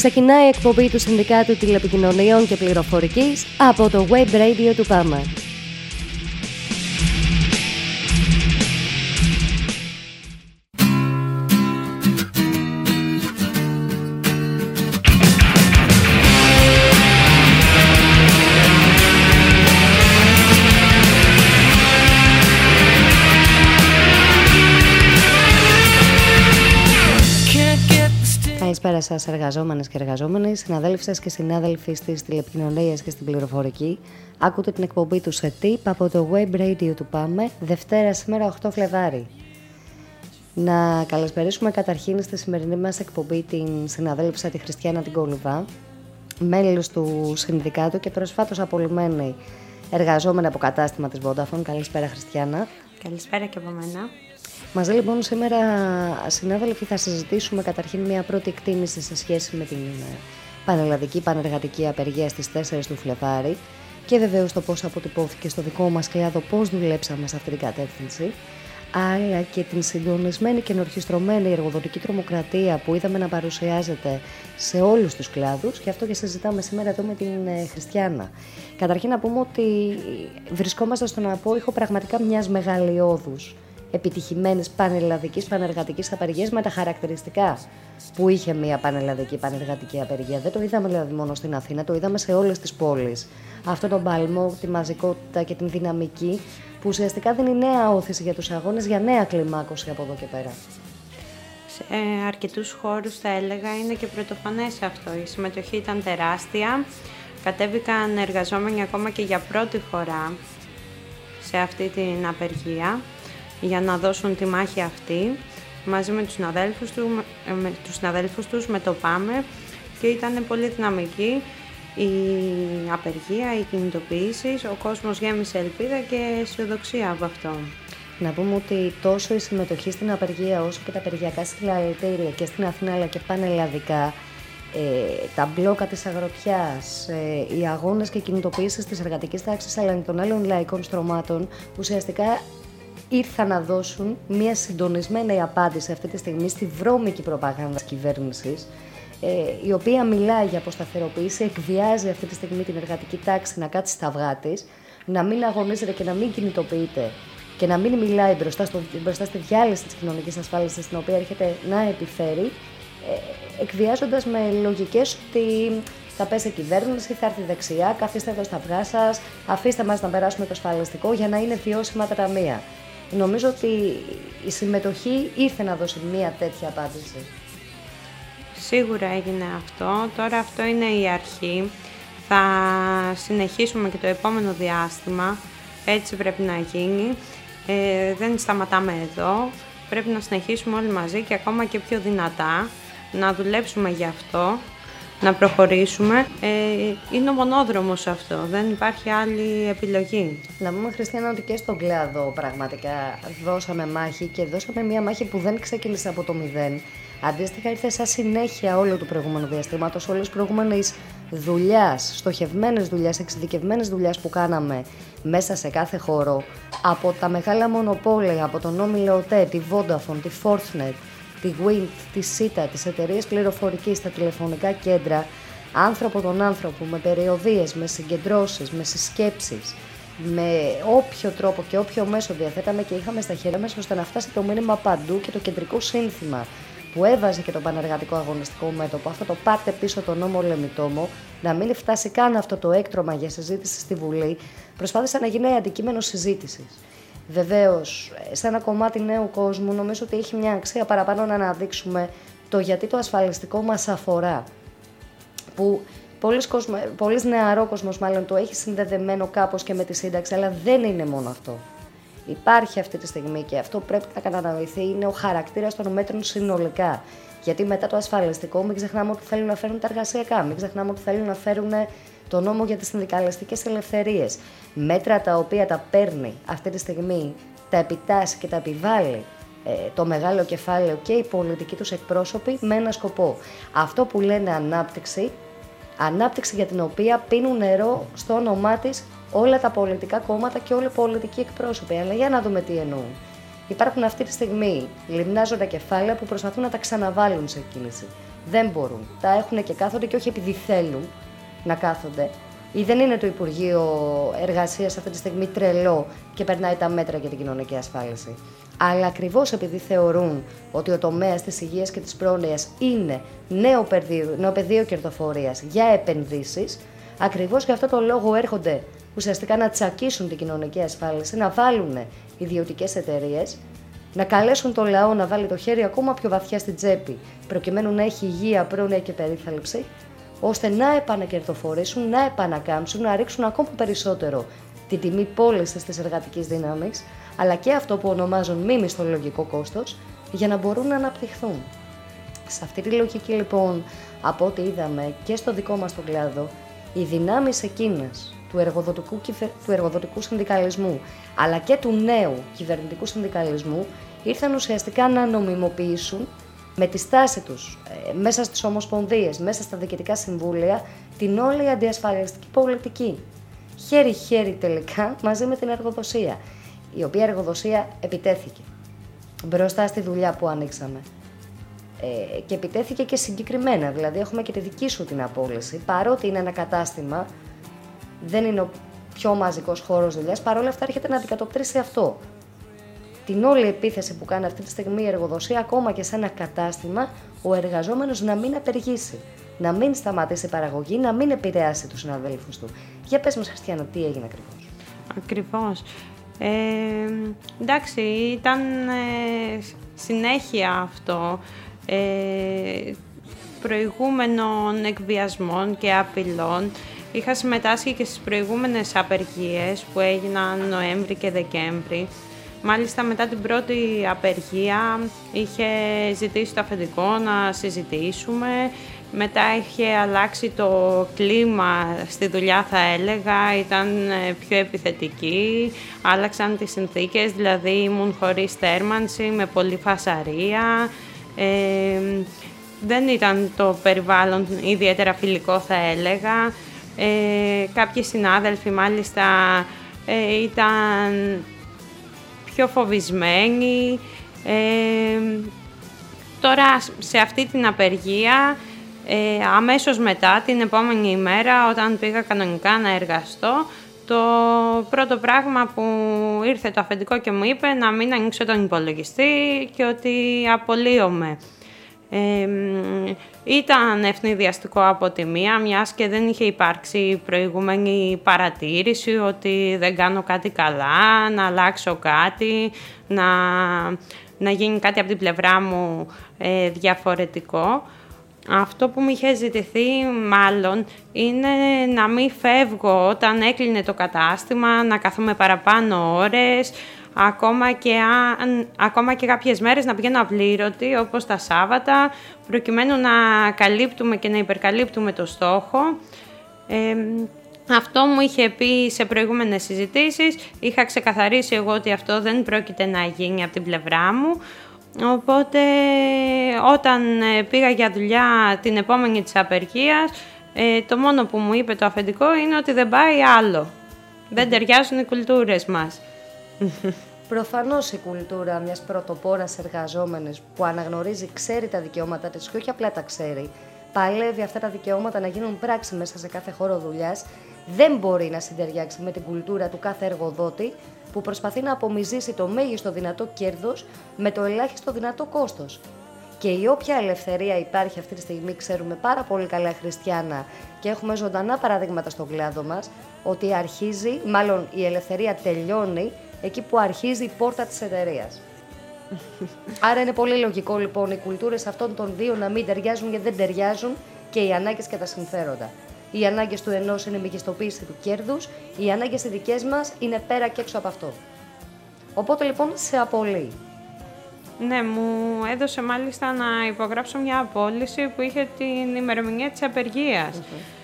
Ξεκινάει η εκπομπή του Συνδικάτου Τηλεπικοινωνιών και Πληροφορικής από το Web Radio του ΠΑΜΕ. Καλησπέρα σας, εργαζόμενες και εργαζόμενοι, συναδέλφες και συνάδελφοι στις τηλεπικοινωνίες και στην πληροφορική. Ακούτε την εκπομπή του ΣΕΤΙΠ από το Web Radio του ΠΑΜΕ, Δευτέρα σήμερα 8 Φλεβάρι. Να καλησπερίσουμε καταρχήν στη σημερινή μας εκπομπή την συναδέλφισσα τη Χριστιάνα την Κολυβά, μέλος του Συνδικάτου και προσφάτως απολυμμένη εργαζόμενη από κατάστημα της Vodafone. Καλησπέρα Χριστιάνα. Καλησπέρα και από μένα. Μαζί λοιπόν σήμερα, συνάδελφοι, θα συζητήσουμε καταρχήν μια πρώτη εκτίμηση σε σχέση με την πανελλαδική πανεργατική απεργία στις 4 του Φλεβάρι και βεβαίως το πώς αποτυπώθηκε στο δικό μας κλάδο, πώς δουλέψαμε σε αυτή την κατεύθυνση, αλλά και την συντονισμένη και ενορχιστρωμένη εργοδοτική τρομοκρατία που είδαμε να παρουσιάζεται σε όλους τους κλάδους, και αυτό και συζητάμε σήμερα εδώ με την Χριστιάνα. Καταρχήν να πούμε ότι βρισκόμαστε στον απόϊχο πραγματικά μιας μεγαλειώδους επιτυχημένης πανελλαδικής πανεργατικής απεργίας με τα χαρακτηριστικά που είχε μια πανελλαδική πανεργατική απεργία. Δεν το είδαμε δηλαδή μόνο στην Αθήνα, το είδαμε σε όλες τις πόλεις. Αυτό τον παλμό, τη μαζικότητα και την δυναμική που ουσιαστικά δίνει νέα όθηση για τους αγώνες, για νέα κλιμάκωση από εδώ και πέρα. Σε αρκετούς χώρους θα έλεγα είναι και πρωτοφανές αυτό. Η συμμετοχή ήταν τεράστια. Κατέβηκαν εργαζόμενοι ακόμα και για πρώτη φορά σε αυτή την απεργία για να δώσουν τη μάχη αυτή μαζί με τους συναδέλφους τους, με το ΠΑΜΕ, και ήταν πολύ δυναμική η απεργία, οι κινητοποιήσεις, ο κόσμος γέμισε ελπίδα και αισιοδοξία από αυτό. Να πούμε ότι τόσο η συμμετοχή στην απεργία όσο και τα απεργιακά συλλαλητήρια και στην Αθήνα αλλά και πανελλαδικά, τα μπλόκα της αγροτιάς, οι αγώνες και κινητοποιήσεις της εργατικής τάξης αλλά και των άλλων λαϊκών στρωμάτων ουσιαστικά ήρθαν να δώσουν μια συντονισμένη απάντηση αυτή τη στιγμή στη βρώμικη προπαγάνδα της κυβέρνησης, η οποία μιλάει για αποσταθεροποίηση, εκβιάζει αυτή τη στιγμή την εργατική τάξη να κάτσει στα αυγά της, να μην αγωνίζεται και να μην κινητοποιείται και να μην μιλάει μπροστά στη διάλυση της κοινωνικής ασφάλισης στην οποία έρχεται να επιφέρει, εκβιάζοντας με λογικές ότι θα πέσει η κυβέρνηση, θα έρθει δεξιά, καθίστε εδώ στα αυγά σας, αφήστε μας να περάσουμε το ασφαλιστικό για να είναι βιώσιμα τα ταμεία. Νομίζω ότι η συμμετοχή ήρθε να δώσει μία τέτοια απάντηση. Σίγουρα έγινε αυτό. Τώρα αυτό είναι η αρχή. Θα συνεχίσουμε και το επόμενο διάστημα. Έτσι πρέπει να γίνει. Δεν σταματάμε εδώ. Πρέπει να συνεχίσουμε όλοι μαζί και ακόμα και πιο δυνατά. Να δουλέψουμε γι' αυτό. Να προχωρήσουμε. Είναι ο μονόδρομος αυτό. Δεν υπάρχει άλλη επιλογή. Να πούμε, Χριστιανά, ότι και στον κλάδο πραγματικά δώσαμε μάχη και δώσαμε μια μάχη που δεν ξεκίνησε από το μηδέν. Αντίστοιχα ήρθε σαν συνέχεια όλου του προηγούμενου διαστήματος, όλες τις προηγούμενες δουλειάς, στοχευμένες δουλειές, εξειδικευμένες δουλειές που κάναμε μέσα σε κάθε χώρο, από τα μεγάλα μονοπόλια, από τον όμιλο ΟΤΕ, τη Vodafone, τη Forthnet, τη Wind, τη ΣΥΤΑ, τις εταιρείες πληροφορικής, τα τηλεφωνικά κέντρα, άνθρωπο τον άνθρωπο, με περιοδίες, με συγκεντρώσεις, με συσκέψεις, με όποιο τρόπο και όποιο μέσο διαθέταμε και είχαμε στα χέρια μας, ώστε να φτάσει το μήνυμα παντού και το κεντρικό σύνθημα που έβαζε και το πανεργατικό αγωνιστικό μέτωπο, αυτό το πάρτε πίσω τον νόμο Λεμιτόμο, να μην φτάσει καν αυτό το έκτρωμα για συζήτηση στη Βουλή, προσπάθησε να γίνει αντικείμενο συζήτησης. Βεβαίως, σε ένα κομμάτι νέου κόσμου, νομίζω ότι έχει μια αξία παραπάνω να αναδείξουμε το γιατί το ασφαλιστικό μας αφορά. Που πολλής νεαρό κόσμος μάλλον το έχει συνδεδεμένο κάπως και με τη σύνταξη, αλλά δεν είναι μόνο αυτό. Υπάρχει αυτή τη στιγμή και αυτό πρέπει να κατανοηθεί, είναι ο χαρακτήρας των μέτρων συνολικά. Γιατί μετά το ασφαλιστικό, μην ξεχνάμε ότι θέλουν να φέρουν τα εργασιακά, μην ξεχνάμε ότι θέλουν να φέρουν το νόμο για τις συνδικαλιστικές ελευθερίες. Μέτρα τα οποία τα παίρνει αυτή τη στιγμή, τα επιτάσσει και τα επιβάλλει το μεγάλο κεφάλαιο και οι πολιτικοί τους εκπρόσωποι με ένα σκοπό. Αυτό που λένε ανάπτυξη για την οποία πίνουν νερό στο όνομά της όλα τα πολιτικά κόμματα και όλοι οι πολιτικοί εκπρόσωποι. Αλλά για να δούμε τι εννοούν. Υπάρχουν αυτή τη στιγμή λιμνάζοντα κεφάλαια που προσπαθούν να τα ξαναβάλουν σε κίνηση. Δεν μπορούν. Τα έχουν και κάθονται και όχι επειδή θέλουν να κάθονται. Ή δεν είναι το Υπουργείο Εργασίας αυτή τη στιγμή τρελό και περνάει τα μέτρα για την κοινωνική ασφάλιση. Αλλά ακριβώς επειδή θεωρούν ότι ο τομέας της υγείας και της πρόνοιας είναι νέο πεδίο κερδοφορίας για επενδύσεις, ακριβώς γι' αυτό το λόγο έρχονται ουσιαστικά να τσακίσουν την κοινωνική ασφάλιση, να βάλουν ιδιωτικές εταιρείες, να καλέσουν το λαό να βάλει το χέρι ακόμα πιο βαθιά στην τσέπη, προκειμένου να έχει υγεία, πρόνοια και περίθαλψη, ώστε να επανακερδοφορήσουν, να επανακάμψουν, να ρίξουν ακόμα περισσότερο την τιμή πώλησης της εργατικής δύναμης, αλλά και αυτό που ονομάζουν μη μισθολογικό κόστος, για να μπορούν να αναπτυχθούν. Σε αυτή τη λογική λοιπόν, από ό,τι είδαμε και στο δικό μας τον κλάδο, οι δυνάμεις εκείνες του εργοδοτικού συνδικαλισμού, αλλά και του νέου κυβερνητικού συνδικαλισμού, ήρθαν ουσιαστικά να νομιμοποιήσουν με τη στάση τους μέσα στις ομοσπονδίες, μέσα στα διοικητικά συμβούλια, την όλη αντιασφαλιστική πολιτική. Χέρι-χέρι τελικά μαζί με την εργοδοσία, η οποία εργοδοσία επιτέθηκε μπροστά στη δουλειά που ανοίξαμε. Και επιτέθηκε και συγκεκριμένα, δηλαδή έχουμε και τη δική σου την απόλυση, παρότι είναι ένα κατάστημα, δεν είναι ο πιο μαζικός χώρος δουλειάς, παρόλα αυτά έρχεται να αντικατοπτρίσει αυτό. Την όλη επίθεση που κάνει αυτή τη στιγμή η εργοδοσία, ακόμα και σε ένα κατάστημα, ο εργαζόμενος να μην απεργήσει, να μην σταματήσει η παραγωγή, να μην επηρεάσει τους συναδέλφους του. Για πες μας, Χριστιανά, τι έγινε ακριβώς? Ακριβώς. Εντάξει, ήταν συνέχεια αυτό προηγούμενων εκβιασμών και απειλών. Είχα συμμετάσχει και στις προηγούμενες απεργίες που έγιναν Νοέμβρη και Δεκέμβρη. Μάλιστα μετά την πρώτη απεργία είχε ζητήσει το αφεντικό να συζητήσουμε. Μετά είχε αλλάξει το κλίμα στη δουλειά, θα έλεγα, ήταν πιο επιθετική. Άλλαξαν τις συνθήκες, δηλαδή ήμουν χωρίς θέρμανση, με πολλή φασαρία. Δεν ήταν το περιβάλλον ιδιαίτερα φιλικό, θα έλεγα. Κάποιοι συνάδελφοι μάλιστα ήταν πιο φοβισμένοι. Τώρα σε αυτή την απεργία, αμέσως μετά την επόμενη ημέρα, όταν πήγα κανονικά να εργαστώ, το πρώτο πράγμα που ήρθε το αφεντικό και μου είπε να μην ανοίξω τον υπολογιστή και ότι απολύομαι. Ήταν ευνηδιαστικό από τη μία, μιας και δεν είχε υπάρξει προηγούμενη παρατήρηση ότι δεν κάνω κάτι καλά, να αλλάξω κάτι, να γίνει κάτι από την πλευρά μου διαφορετικό. Αυτό που μου είχε ζητηθεί μάλλον είναι να μην φεύγω όταν έκλεινε το κατάστημα, να καθόμαι παραπάνω ώρες, ακόμα και κάποιες μέρες να πηγαίνω απλήρωτη, όπως τα Σάββατα, προκειμένου να καλύπτουμε και να υπερκαλύπτουμε το στόχο. Αυτό μου είχε πει σε προηγούμενες συζητήσεις, είχα ξεκαθαρίσει εγώ ότι αυτό δεν πρόκειται να γίνει από την πλευρά μου. Οπότε όταν πήγα για δουλειά την επόμενη της απεργίας, το μόνο που μου είπε το αφεντικό είναι ότι δεν πάει άλλο. Δεν ταιριάζουν οι κουλτούρες μας. Προφανώς η κουλτούρα μιας πρωτοπόρας εργαζόμενης που αναγνωρίζει, ξέρει τα δικαιώματά της και όχι απλά τα ξέρει, παλεύει αυτά τα δικαιώματα να γίνουν πράξη μέσα σε κάθε χώρο δουλειάς, δεν μπορεί να συντεριάξει με την κουλτούρα του κάθε εργοδότη που προσπαθεί να απομυζήσει το μέγιστο δυνατό κέρδος με το ελάχιστο δυνατό κόστος. Και η όποια ελευθερία υπάρχει αυτή τη στιγμή, ξέρουμε πάρα πολύ καλά, Χριστιανά, και έχουμε ζωντανά παραδείγματα στον κλάδο μας, ότι αρχίζει, μάλλον η ελευθερία τελειώνει εκεί που αρχίζει η πόρτα της εταιρείας. Άρα είναι πολύ λογικό λοιπόν οι κουλτούρες αυτών των δύο να μην ταιριάζουν, γιατί δεν ταιριάζουν και οι ανάγκες και τα συμφέροντα. Οι ανάγκες του ενός είναι η μεγιστοποίηση του κέρδους, οι ανάγκες οι δικές μας είναι πέρα και έξω από αυτό. Οπότε λοιπόν σε απολύει. Ναι, μου έδωσε μάλιστα να υπογράψω μια απόλυση που είχε την ημερομηνία της απεργίας.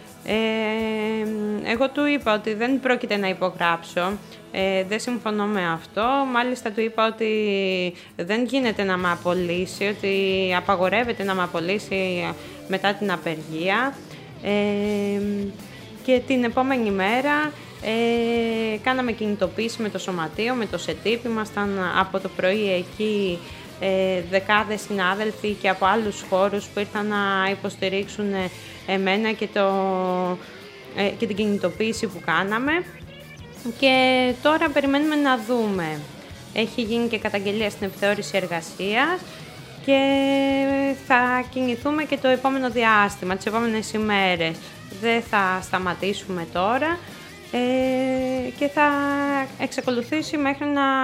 Εγώ του είπα ότι δεν πρόκειται να υπογράψω, δεν συμφωνώ με αυτό. Μάλιστα του είπα ότι δεν γίνεται να με απολύσει, ότι απαγορεύεται να με απολύσει μετά την απεργία. Και την επόμενη μέρα κάναμε κινητοποίηση με το σωματείο, με το ΣΕΤΙΠ. Ήμασταν από το πρωί εκεί δεκάδες συνάδελφοι και από άλλους χώρους που ήρθαν να υποστηρίξουν εμένα και την κινητοποίηση που κάναμε. Και τώρα περιμένουμε να δούμε. Έχει γίνει και καταγγελία στην επιθεώρηση εργασίας και θα κινηθούμε και το επόμενο διάστημα, τις επόμενες ημέρες. Δεν θα σταματήσουμε τώρα και θα εξακολουθήσει μέχρι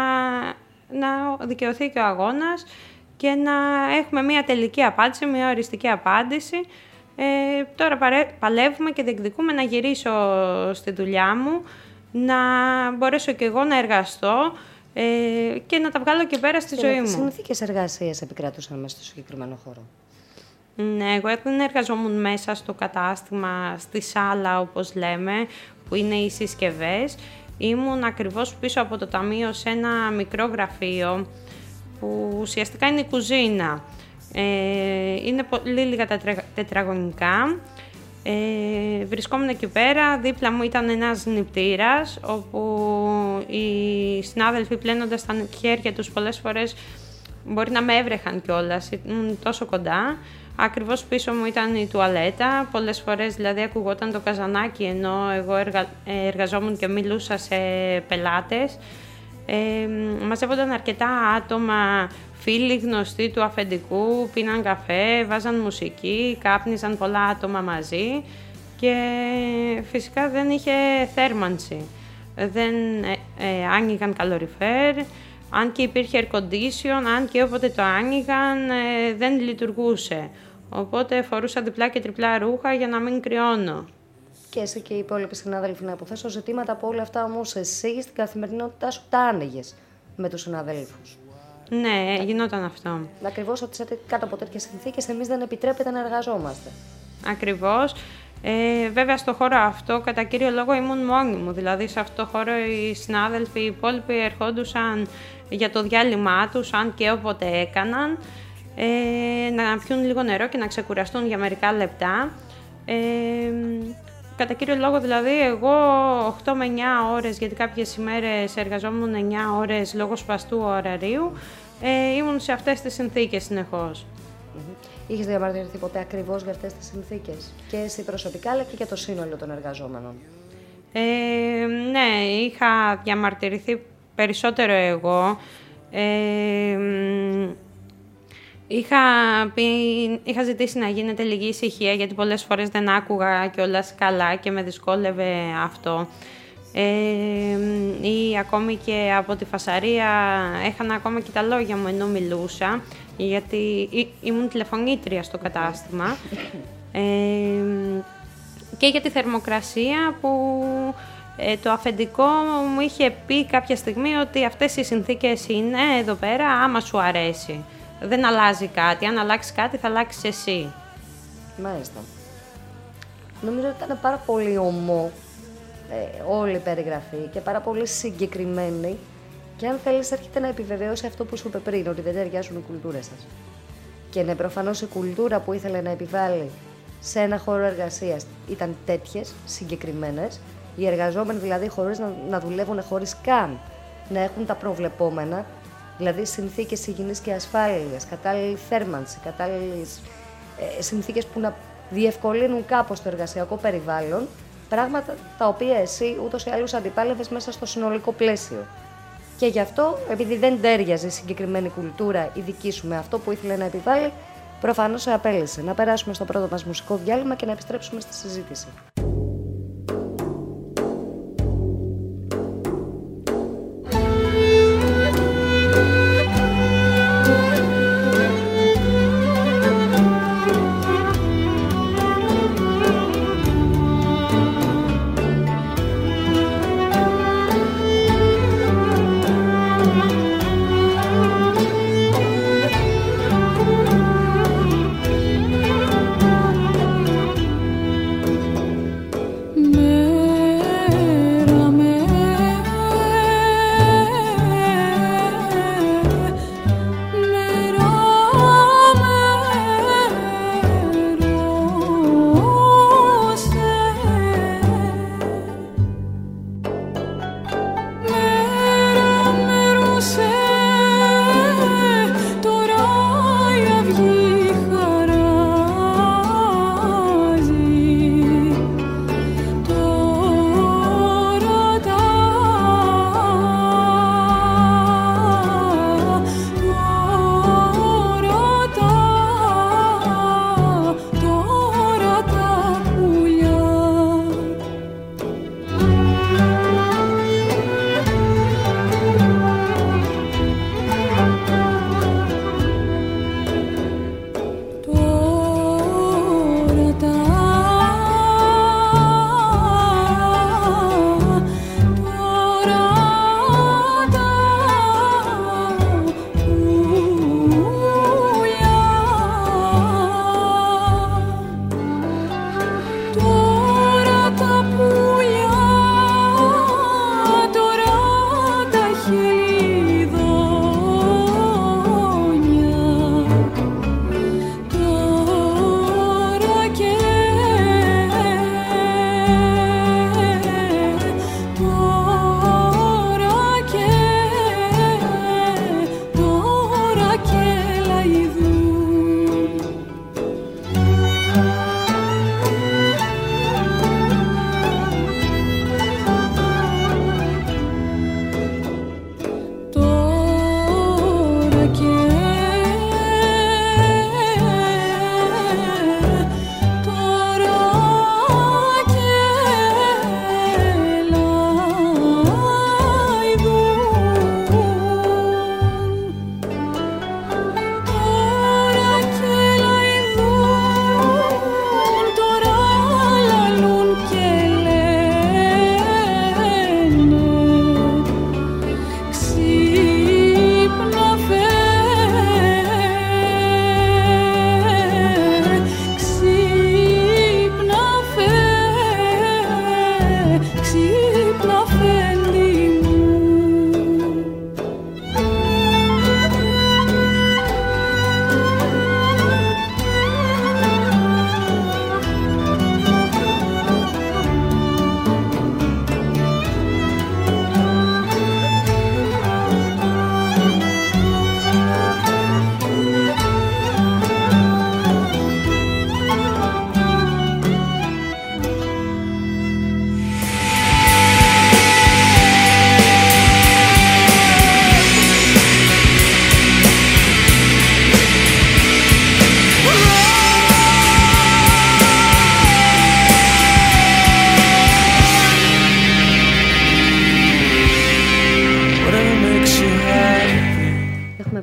να δικαιωθεί και ο αγώνας και να έχουμε μια τελική απάντηση, μια οριστική απάντηση. Τώρα παλεύουμε και διεκδικούμε να γυρίσω στη δουλειά μου, να μπορέσω και εγώ να εργαστώ και να τα βγάλω και πέρα στη ζωή μου. Τι συνθήκες εργασίας επικρατούσαν μέσα στο συγκεκριμένο χώρο? Ναι, εγώ δεν εργαζόμουν μέσα στο κατάστημα, στη σάλα όπως λέμε, που είναι οι συσκευές. Ήμουν ακριβώς πίσω από το ταμείο σε ένα μικρό γραφείο που ουσιαστικά είναι η κουζίνα. Είναι πολύ λίγα τα τετραγωνικά. Βρισκόμουν εκεί πέρα, δίπλα μου ήταν ένας νηπτήρας, όπου οι συνάδελφοι πλένοντας τα χέρια τους πολλές φορές μπορεί να με έβρεχαν κιόλας, ήμουν τόσο κοντά. Ακριβώς πίσω μου ήταν η τουαλέτα, πολλές φορές δηλαδή ακουγόταν το καζανάκι ενώ εγώ εργαζόμουν και μιλούσα σε πελάτες. Μαζεύονταν αρκετά άτομα, φίλοι γνωστοί του αφεντικού, πίναν καφέ, βάζαν μουσική, κάπνιζαν πολλά άτομα μαζί και φυσικά δεν είχε θέρμανση. Δεν άνοιγαν καλοριφέρ, αν και υπήρχε air condition, αν και όποτε το άνοιγαν δεν λειτουργούσε. Οπότε φορούσα διπλά και τριπλά ρούχα για να μην κρυώνω. Και εσύ και οι υπόλοιποι συνάδελφοι να υποθέσω ζητήματα από όλα αυτά, όμως εσύ στην καθημερινότητά σου τα άνοιγες με τους συναδέλφους? Ναι, γινόταν αυτό. Ακριβώς ότι κάτω από τέτοιες συνθήκες εμείς δεν επιτρέπεται να εργαζόμαστε. Ακριβώς. Βέβαια στο χώρο αυτό κατά κύριο λόγο ήμουν μόνη μου, δηλαδή σε αυτό το χώρο οι συνάδελφοι, οι υπόλοιποι ερχόντουσαν για το διάλειμμα τους, αν και όποτε έκαναν, να πιούν λίγο νερό και να ξεκουραστούν για μερικά λεπτά. Κατά κύριο λόγο δηλαδή εγώ 8 με 9 ώρες, γιατί κάποιες ημέρες εργαζόμουν 9 ώρες λόγω σπαστού ωραρίου, ήμουν σε αυτές τις συνθήκες συνεχώς. Είχες διαμαρτυρηθεί ποτέ ακριβώς για αυτές τις συνθήκες, και εσύ προσωπικά αλλά και για το σύνολο των εργαζόμενων? Ναι, είχα διαμαρτυρηθεί περισσότερο εγώ. Είχα ζητήσει να γίνεται λίγη ησυχία, γιατί πολλές φορές δεν άκουγα κιόλας καλά και με δυσκόλευε αυτό. Ή ακόμη και από τη φασαρία έχανα ακόμα και τα λόγια μου ενώ μιλούσα, γιατί ήμουν τηλεφωνήτρια στο κατάστημα. Και για τη θερμοκρασία που το αφεντικό μου είχε πει κάποια στιγμή ότι αυτές οι συνθήκες είναι εδώ πέρα άμα σου αρέσει. Δεν αλλάζει κάτι. Αν αλλάξει κάτι, θα αλλάξεις εσύ. Μάλιστα. Νομίζω ότι ήταν πάρα πολύ ομό όλη η περιγραφή και πάρα πολύ συγκεκριμένη. Και αν θέλεις, έρχεται να επιβεβαιώσει αυτό που σου είπε πριν, ότι δεν ταιριάζουν οι κουλτούρες σας. Και ναι, προφανώς η κουλτούρα που ήθελε να επιβάλλει σε ένα χώρο εργασίας ήταν τέτοιες, συγκεκριμένες. Οι εργαζόμενοι δηλαδή χωρίς να δουλεύουν, χωρίς καν να έχουν τα προβλεπόμενα. Δηλαδή συνθήκες υγιεινής και ασφάλειας, κατάλληλη θέρμανση, κατάλληλες συνθήκες που να διευκολύνουν κάπως το εργασιακό περιβάλλον, πράγματα τα οποία εσύ ούτως ή άλλως αντιπάλευες μέσα στο συνολικό πλαίσιο. Και γι' αυτό, επειδή δεν τέριαζε η συγκεκριμένη κουλτούρα η δική σου με αυτό που ήθελε να επιβάλλει, προφανώς σε απέλησε. Να περάσουμε στο πρώτο μας μουσικό διάλειμμα και να επιστρέψουμε στη συζήτηση.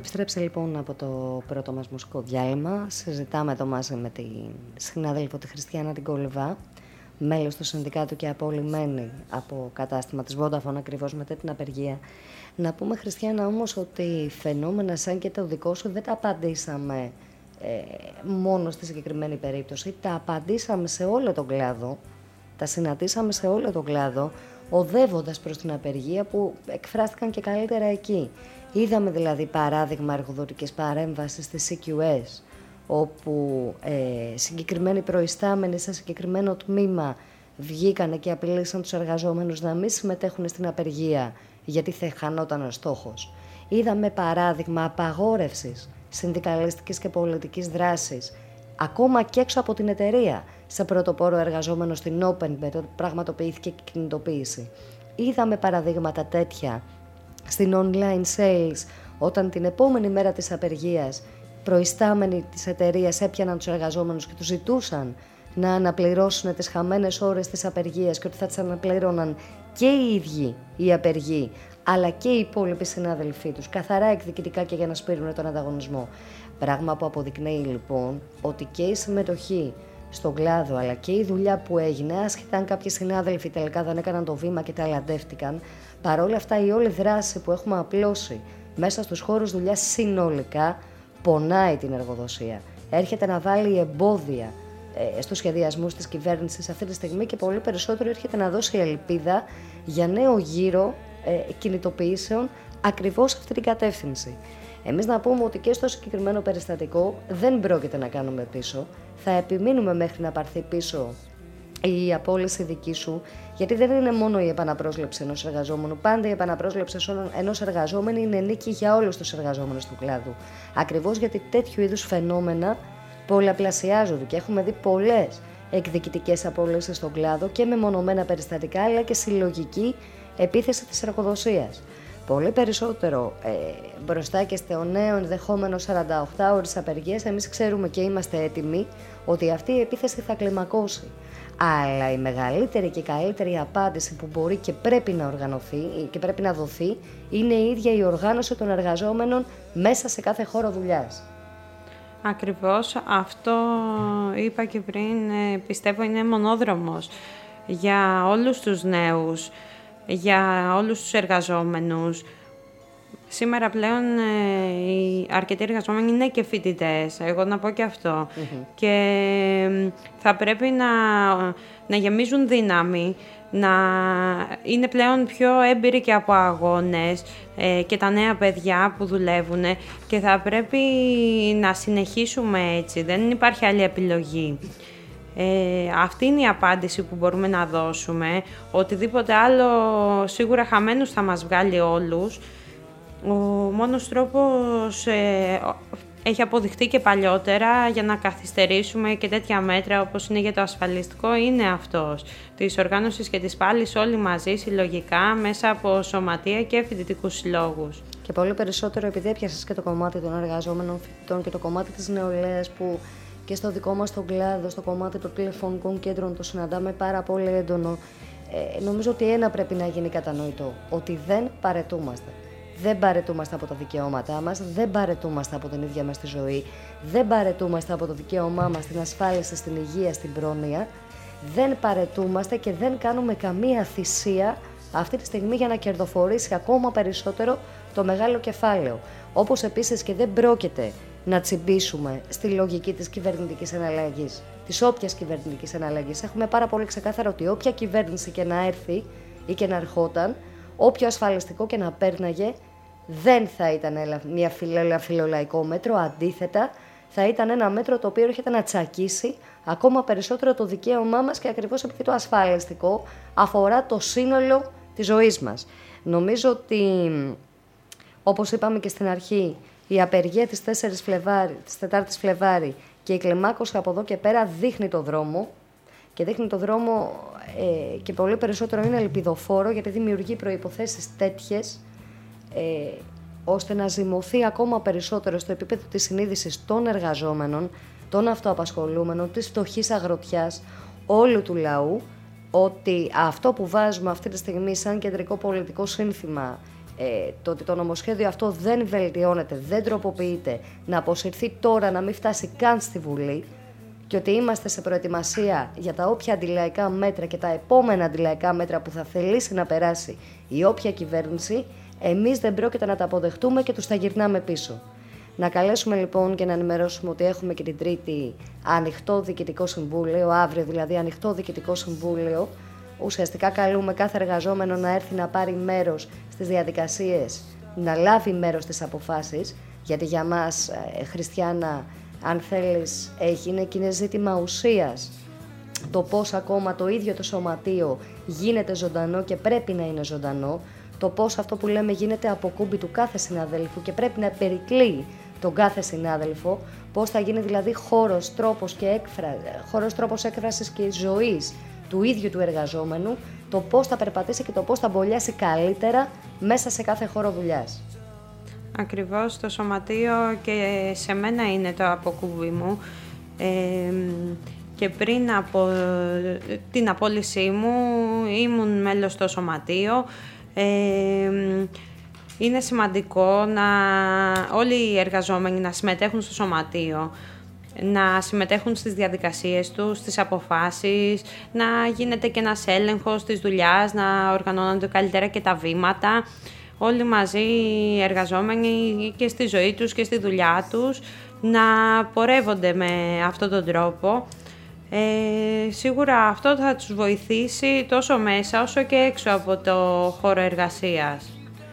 επιστρέψει λοιπόν από το πρώτο μας μουσικό διάλειμμα. Συζητάμε εδώ μαζί με τη συνάδελφο τη Χριστιανά την Κολυβά, μέλος του Συνδικάτου και απολυμμένη από κατάστημα της Vodafone ακριβώς μετά την απεργία. Να πούμε, Χριστιανά, όμως, ότι φαινόμενα σαν και το δικό σου δεν τα απαντήσαμε μόνο στη συγκεκριμένη περίπτωση. Τα απαντήσαμε σε όλο τον κλάδο, τα συναντήσαμε σε όλο τον κλάδο, οδεύοντας προς την απεργία που εκφράστηκαν και καλύτερα εκεί. Είδαμε δηλαδή παράδειγμα εργοδοτικής παρέμβασης στη CQS, όπου συγκεκριμένοι προϊστάμενοι σε συγκεκριμένο τμήμα βγήκανε και απειλήσαν τους εργαζόμενους να μην συμμετέχουν στην απεργία, γιατί θα χανόταν ο στόχος. Είδαμε παράδειγμα απαγόρευσης συνδικαλιστικής και πολιτικής δράσης, ακόμα και έξω από την εταιρεία, σε πρωτοπόρο εργαζόμενο στην Open, πραγματοποιήθηκε και κινητοποίηση. Είδαμε παραδείγματα τέτοια στην online sales, όταν την επόμενη μέρα της απεργίας προϊστάμενοι της εταιρείας έπιαναν τους εργαζόμενους και τους ζητούσαν να αναπληρώσουν τις χαμένες ώρες της απεργίας και ότι θα τις αναπλήρωναν και οι ίδιοι οι απεργοί, αλλά και οι υπόλοιποι συνάδελφοί τους, καθαρά εκδικητικά και για να σπείρουν τον ανταγωνισμό. Πράγμα που αποδεικνύει λοιπόν ότι και η συμμετοχή στον κλάδο, αλλά και η δουλειά που έγινε, άσχετα αν κάποιοι συνάδελφοι τελικά δεν έκαναν το βήμα και ταλαντεύτηκαν, παρόλα αυτά η όλη δράση που έχουμε απλώσει μέσα στους χώρους δουλειάς συνολικά πονάει την εργοδοσία. Έρχεται να βάλει εμπόδια στους σχεδιασμούς της κυβέρνησης αυτή τη στιγμή και πολύ περισσότερο έρχεται να δώσει ελπίδα για νέο γύρο κινητοποιήσεων ακριβώς σε αυτή την κατεύθυνση. Εμείς να πούμε ότι και στο συγκεκριμένο περιστατικό δεν πρόκειται να κάνουμε πίσω. Θα επιμείνουμε μέχρι να πάρθει πίσω η απόλυση δική σου, γιατί δεν είναι μόνο η επαναπρόσληψη ενός εργαζόμενου. Πάντα η επαναπρόσληψη ενός εργαζόμενου είναι νίκη για όλους τους εργαζόμενους του κλάδου. Ακριβώς γιατί τέτοιου είδους φαινόμενα πολλαπλασιάζονται και έχουμε δει πολλές εκδικητικές απόλυσεις στον κλάδο και με μονομένα περιστατικά, αλλά και συλλογική επίθεση της εργοδοσίας. Πολύ περισσότερο μπροστά και στο νέο ενδεχόμενο 48 ώρες απεργίας, εμείς ξέρουμε και είμαστε έτοιμοι ότι αυτή η επίθεση θα κλιμακώσει. Αλλά η μεγαλύτερη και καλύτερη απάντηση που μπορεί και πρέπει να οργανωθεί και πρέπει να δοθεί είναι η ίδια η οργάνωση των εργαζόμενων μέσα σε κάθε χώρο δουλειάς. Ακριβώς, αυτό είπα και πριν, πιστεύω είναι μονόδρομος για όλους τους νέους, για όλους τους εργαζόμενους. Σήμερα πλέον οι αρκετοί εργαζόμενοι είναι και φοιτητές, εγώ να πω και αυτό. Και θα πρέπει να γεμίζουν δύναμη, να είναι πλέον πιο έμπειροι και από αγώνες και τα νέα παιδιά που δουλεύουν και θα πρέπει να συνεχίσουμε έτσι, δεν υπάρχει άλλη επιλογή. Αυτή είναι η απάντηση που μπορούμε να δώσουμε. Οτιδήποτε άλλο σίγουρα χαμένους θα μας βγάλει όλους. Ο μόνος τρόπος έχει αποδειχτεί και παλιότερα για να καθυστερήσουμε και τέτοια μέτρα όπως είναι για το ασφαλιστικό είναι αυτός. Της οργάνωσης και της πάλης όλοι μαζί συλλογικά μέσα από σωματεία και φοιτητικούς συλλόγους. Και πολύ περισσότερο επειδή έπιασες και το κομμάτι των εργαζόμενων φοιτητών και το κομμάτι της νεολαίας που και στο δικό μας τον κλάδο, στο κομμάτι των τηλεφωνικών κέντρων το συναντάμε πάρα πολύ έντονο. Νομίζω ότι ένα πρέπει να γίνει κατανοητό, ότι δεν παρετούμαστε. Δεν παρετούμαστε από τα δικαιώματά μας, δεν παρετούμαστε από την ίδια μας τη ζωή, δεν παρετούμαστε από το δικαίωμά μας στην ασφάλιση, στην υγεία, στην πρόνοια, δεν παρετούμαστε και δεν κάνουμε καμία θυσία αυτή τη στιγμή για να κερδοφορήσει ακόμα περισσότερο το μεγάλο κεφάλαιο. Όπως επίσης και δεν πρόκειται να τσιμπήσουμε στη λογική της κυβερνητικής εναλλαγής, της όποιας κυβερνητικής εναλλαγής. Έχουμε πάρα πολύ ξεκάθαρο ότι όποια κυβέρνηση και να έρθει ή και να ερχόταν, όποιο ασφαλιστικό και να πέρναγε, δεν θα ήταν μια φιλολαϊκό μέτρο, αντίθετα θα ήταν ένα μέτρο το οποίο έρχεται να τσακίσει ακόμα περισσότερο το δικαίωμά μας και ακριβώς επειδή το ασφαλιστικό αφορά το σύνολο της ζωής μας. Νομίζω ότι, όπως είπαμε και στην αρχή, η απεργία της 4ης Φλεβάρη και η κλιμάκωση από εδώ και πέρα δείχνει το δρόμο και δείχνει το δρόμο και πολύ περισσότερο είναι ελπιδοφόρο γιατί δημιουργεί προϋποθέσεις τέτοιες ώστε να ζυμωθεί ακόμα περισσότερο στο επίπεδο της συνείδησης των εργαζόμενων, των αυτοαπασχολούμενων, της φτωχής αγροτιάς, όλου του λαού, ότι αυτό που βάζουμε αυτή τη στιγμή σαν κεντρικό πολιτικό σύνθημα το ότι το νομοσχέδιο αυτό δεν βελτιώνεται, δεν τροποποιείται, να αποσυρθεί τώρα, να μην φτάσει καν στη Βουλή και ότι είμαστε σε προετοιμασία για τα όποια αντιλαϊκά μέτρα και τα επόμενα αντιλαϊκά μέτρα που θα θελήσει να περάσει η όποια κυβέρνηση, εμείς δεν πρόκειται να τα αποδεχτούμε και τους τα γυρνάμε πίσω. Να καλέσουμε λοιπόν και να ενημερώσουμε ότι έχουμε και την Τρίτη ανοιχτό διοικητικό συμβούλιο, αύριο δηλαδή ανοιχτό διοικητικό συμβούλιο. Ουσιαστικά καλούμε κάθε εργαζόμενο να έρθει να πάρει μέρος στις διαδικασίες, να λάβει μέρος στις αποφάσεις, γιατί για μας, Χριστιανά, αν θέλεις, είναι ζήτημα ουσίας το πώς ακόμα το ίδιο το σωματείο γίνεται ζωντανό και πρέπει να είναι ζωντανό, το πώς αυτό που λέμε γίνεται αποκούμπι του κάθε συναδέλφου και πρέπει να περικλείει τον κάθε συνάδελφο, πώς θα γίνει δηλαδή χώρος, τρόπος έκφρασης και ζωής του ίδιου του εργαζόμενου, το πώς θα περπατήσει και το πώς θα μπολιάσει καλύτερα μέσα σε κάθε χώρο δουλειάς. Ακριβώς, το σωματείο και σε μένα είναι το αποκούμπι μου. Και πριν από την απόλυσή μου ήμουν μέλος στο σωματείο. Είναι σημαντικό όλοι οι εργαζόμενοι να συμμετέχουν στο σωματείο, να συμμετέχουν στις διαδικασίες τους, στις αποφάσεις, να γίνεται και ένας έλεγχος της δουλειάς, να οργανώνονται καλύτερα και τα βήματα. Όλοι μαζί οι εργαζόμενοι και στη ζωή τους και στη δουλειά τους να πορεύονται με αυτόν τον τρόπο. Σίγουρα αυτό θα τους βοηθήσει τόσο μέσα όσο και έξω από το χώρο εργασίας.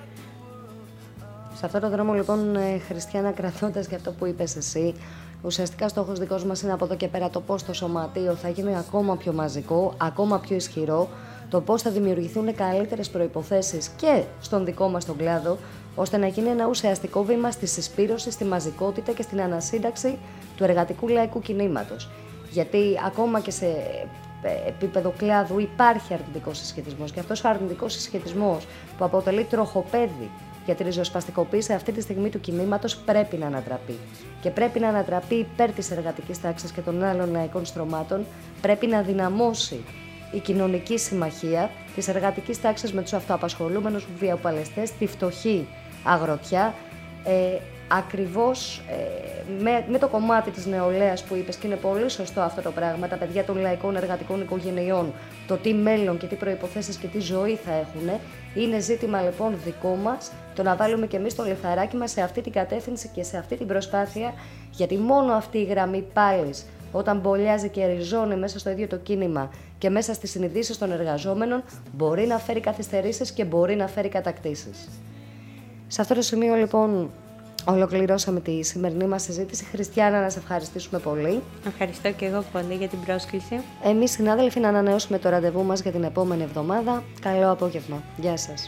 Σε αυτόν τον δρόμο λοιπόν, Χριστιανά, κρατώντας και αυτό που είπες εσύ, ουσιαστικά στόχος δικός μας είναι από εδώ και πέρα το πώς το σωματείο θα γίνει ακόμα πιο μαζικό, ακόμα πιο ισχυρό, το πώς θα δημιουργηθούν καλύτερες προϋποθέσεις και στον δικό μας τον κλάδο, ώστε να γίνει ένα ουσιαστικό βήμα στη συσπήρωση, στη μαζικότητα και στην ανασύνταξη του εργατικού λαϊκού κινήματος. Γιατί ακόμα και σε επίπεδο κλάδου υπάρχει αρνητικός συσχετισμός και αυτός ο αρνητικός συσχετισμός που αποτελεί τροχοπέδι για τη ριζοσπαστικοποίηση αυτή τη στιγμή του κινήματος πρέπει να ανατραπεί. Και πρέπει να ανατραπεί υπέρ της εργατικής τάξης και των άλλων λαϊκών στρωμάτων, πρέπει να δυναμώσει η κοινωνική συμμαχία της εργατικής τάξης με τους αυτοαπασχολούμενους βιοπαλαιστές, τη φτωχή αγροτιά, ακριβώς με το κομμάτι της νεολαίας που είπες, και είναι πολύ σωστό αυτό το πράγμα, τα παιδιά των λαϊκών εργατικών οικογενειών, το τι μέλλον και τι προϋποθέσεις και τι ζωή θα έχουν, είναι ζήτημα λοιπόν δικό μας το να βάλουμε και εμείς το λιθαράκι μας σε αυτή την κατεύθυνση και σε αυτή την προσπάθεια, γιατί μόνο αυτή η γραμμή πάλης, όταν μπολιάζει και ριζώνει μέσα στο ίδιο το κίνημα και μέσα στις συνειδήσεις των εργαζόμενων, μπορεί να φέρει καθυστερήσεις και μπορεί να φέρει κατακτήσεις. Σε αυτό το σημείο λοιπόν ολοκληρώσαμε τη σημερινή μας συζήτηση. Χριστιανά, να σε ευχαριστήσουμε πολύ. Ευχαριστώ και εγώ πολύ για την πρόσκληση. Εμείς, συνάδελφοι, να ανανεώσουμε το ραντεβού μας για την επόμενη εβδομάδα. Καλό απόγευμα. Γεια σας.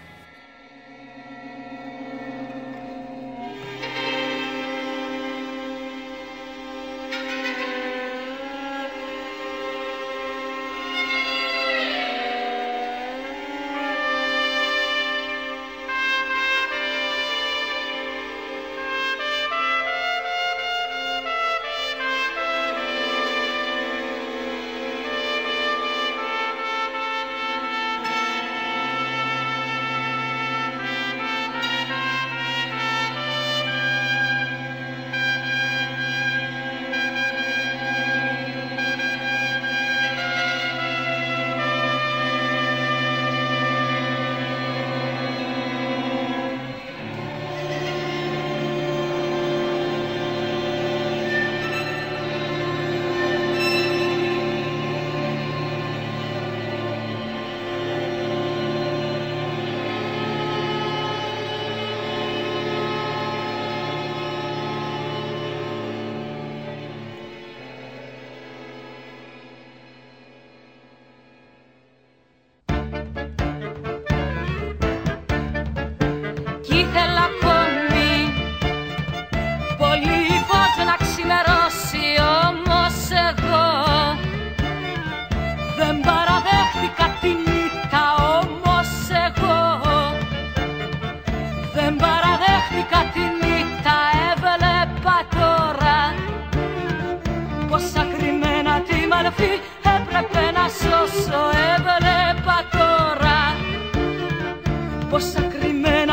Έπρεπε να σώσω, έβλεπα τώρα πόσα κρυμμένα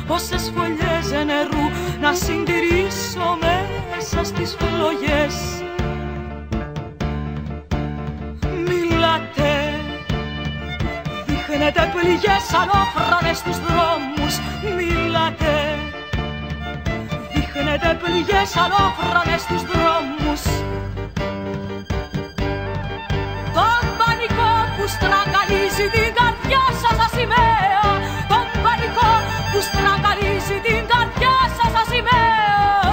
πόσες φωλιές νερού να συντηρήσω μέσα στις φλόγες. Μιλάτε, δείχνετε πληγές αλόφρονες στους δρόμους. Μιλάτε, δείχνετε πληγές αλόφρονες στους δρόμους. Τον πανικό που στραγγαλίζει την καρδιά σας σαν σημαία. Τον πανικό που στραγγαλίζει την καρδιά σας σαν σημαία.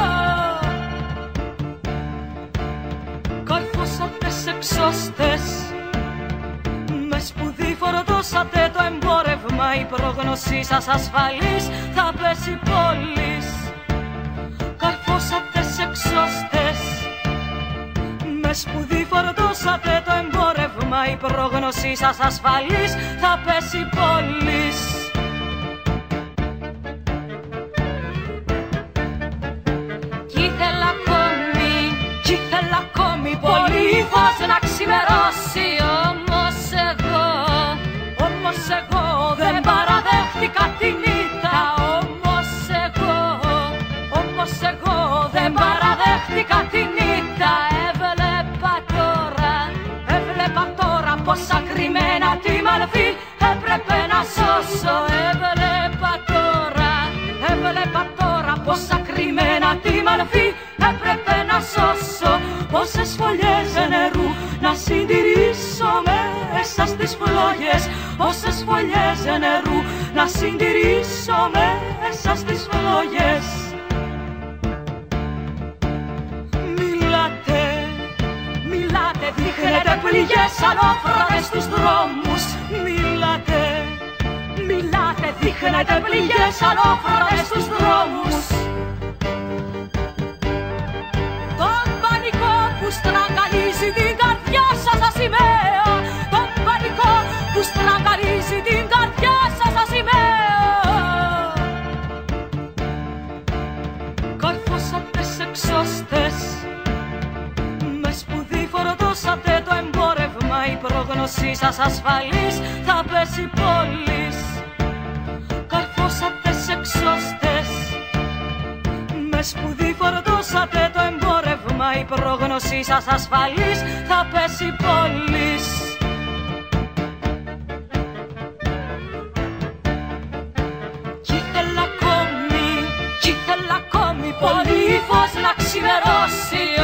Καρφώσατε σε εξώστες, με σπουδή φορτώσατε το εμπόρευμα. Η πρόγνωσή σας ασφαλής θα πέσει πόλης. Καρφώσατε σε εξώστες, με σπουδή φορτώσατε το εμπόρευμα. Η πρόγνωσή σας ασφαλής θα πέσει πόλης. Κι ήθελα ακόμη πολύ φως να ξημερώσει. Όμως εγώ δεν παραδέχτηκα την ήττα. Όμως εγώ δεν παραδέχτηκα την ήττα. Έβλεπα τώρα πόσα κρυμμένα τη μαλφή έπρεπε να σώσω. Έβλεπα τώρα πόσα κρυμμένα τη μαλφή έπρεπε να σώσω. Πόσες φωλιές νερού να συντηρήσω μέσα στις φλόγες. Πόσες φωλιές νερού να συντηρήσω μέσα στις φλόγες. Μιλάτε, δείχνετε πληγές αλόφρονες στους δρόμους. Μιλάτε, δείχνετε πληγές αλόφρονες στους δρόμους. Τον πανικό που στραγγαλίζει την καρδιά σας σαν σημαία. Τον πανικό που στραγγαλίζει την καρδιά σας σαν σημαία. Καρφώσατε σε εξώστες, με σπουδή φορτώσατε το εμπόρευμα. Η πρόγνωσή σας ασφαλής θα πέσει πόλης. Καρφώσατε σε εξώστες, με σπουδή φορτώσατε το εμπόρευμα. Η πρόγνωσή σας ασφαλής θα πέσει πόλης. Κι ήθελα ακόμη πολύ φως να ξημερώσει.